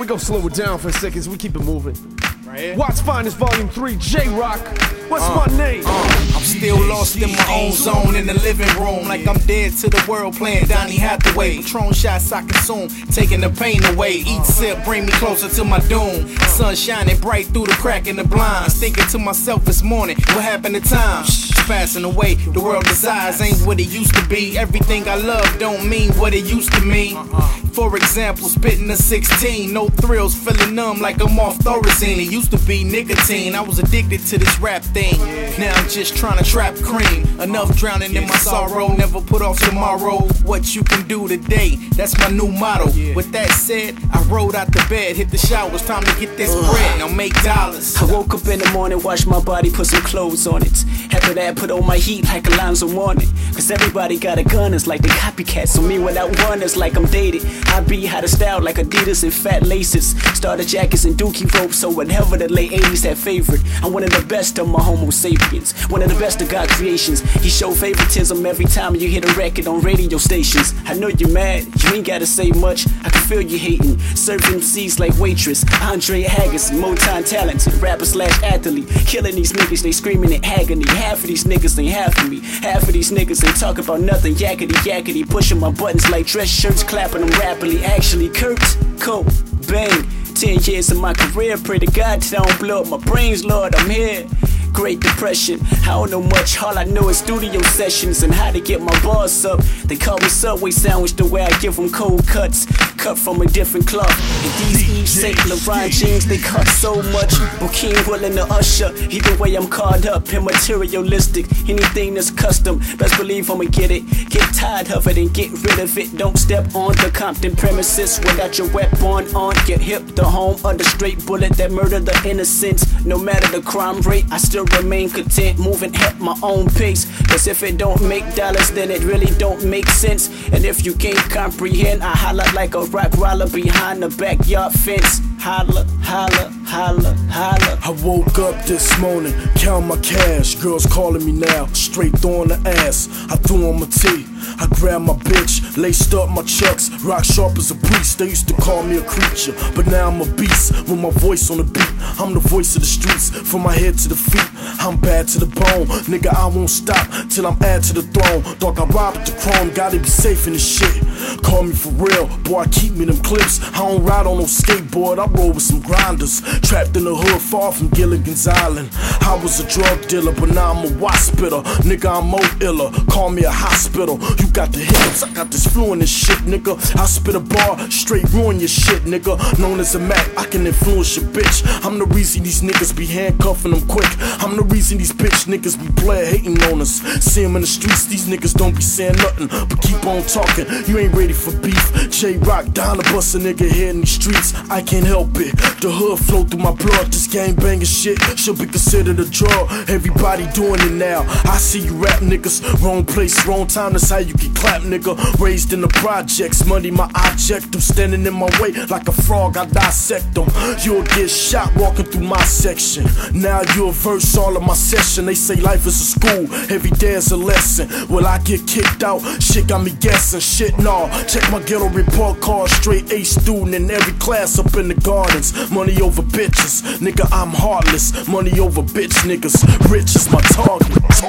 we gonna slow it down for a second so we keep it moving. Right here. Watts Finest Volume 3, J-Rock. What's my name? I'm still lost in my own zone in the living room, like I'm dead to the world playing Donny Hathaway. Patron shots I consume, taking the pain away. Each sip bring me closer to my doom. Sun shining bright through the crack in the blinds. Thinking to myself this morning, what happened to time? It's passing away, the world desires ain't what it used to be. Everything I love don't mean what it used to mean. For example, spitting a 16, no thrills, feeling numb like I'm off Thorazine. It used to be nicotine, I was addicted to this rap thing. Now I'm just trying to trap cream. Enough drowning in my sorrow, never put off tomorrow. What you can do today, that's my new motto. With that said, I rolled out the bed, hit the shower, it's time to get this bread, now make dollars. I woke up in the morning, washed my body, put some clothes on it. After that, put on my heat like Alonzo Mourning. Cause everybody got a gun, it's like the copycat. So me without one, it's like I'm dated. I be how to style like Adidas and fat laces. Starter jackets and dookie ropes, so whatever the late 80s had favorite. I'm one of the best of my homo sapiens, one of the best of God creations. He show favoritism every time you hit a record on radio stations. I know you're mad, you ain't gotta say much, I can feel you hating. Serving C's like waitress, Andre Haggis, Motown talented, rapper slash athlete. Killing these niggas, they screaming in agony. Half of these niggas ain't half of me. Half of these niggas ain't talk about nothing. Yakety yakety, pushing my buttons like dress shirts, clapping them rapidly. Actually, Kurt Cobain. 10 years of my career, pray to God that I don't blow up my brains, Lord, I'm here. Great Depression, I don't know much, all I know is studio sessions and how to get my bars up. They call me Subway Sandwich the way I give them cold cuts, cut from a different cloth. And these Yves Saint Laurent jeans, they cut so much. Bokeem willing to usher, either way I'm caught up and materialistic. Anything that's custom, best believe I'ma get it. Get tired of it and get rid of it. Don't step on the Compton premises without your weapon on. Get hip, the home of the straight bullet that murder the innocents. No matter the crime rate, I still remain content, moving at my own pace. Cause if it don't make dollars, then it really don't make sense. And if you can't comprehend, I holla like a rock roller behind the backyard fence. Holla, holla, holla, holla. I woke up this morning, count my cash. Girls calling me now, straight throwing the ass. I threw on my tee, I grabbed my bitch, laced up my chucks, rock sharp as a priest. They used to call me a creature, but now I'm a beast with my voice on the beat. I'm the voice of the streets, from my head to the feet. I'm bad to the bone, nigga, I won't stop till I'm add to the throne. Dog, I rob at the chrome, gotta be safe in this shit. Call me for real, boy, I keep me them clips. I don't ride on no skateboard, I roll with some grinders. Trapped in the hood, far from Gilligan's Island. I was a drug dealer, but now I'm a wasp spitter. Nigga, I'm more iller, call me a hospital. You got the hiccups, I got this flu in this shit, nigga. I spit a bar, straight ruin your shit, nigga. Known as a Mac, I can influence your bitch. I'm the reason these niggas be handcuffing them quick. I'm the reason these bitch niggas be player hating on us. See them in the streets, these niggas don't be saying nothing, but keep on talking. You ain't ready for beef. J-Rock down to bust a nigga head in these streets. I can't help it. The hood flow through my blood. This gang banging shit should be considered a drug. Everybody doing it now. I see you rap niggas. Wrong place, wrong time. That's how you get clapped, nigga. Raised in the projects. Money my object. I'm standing in my way like a frog. I dissect them. You'll get shot walking through my section. Now you'll verse all of my session. They say life is a school. Every day is a lesson. Will I get kicked out? Shit got me guessing. Shit, nah. Check my ghetto report card. Straight A student in every class up in the gardens. Money over bitches. Nigga, I'm heartless. Money over bitch niggas. Rich is my target.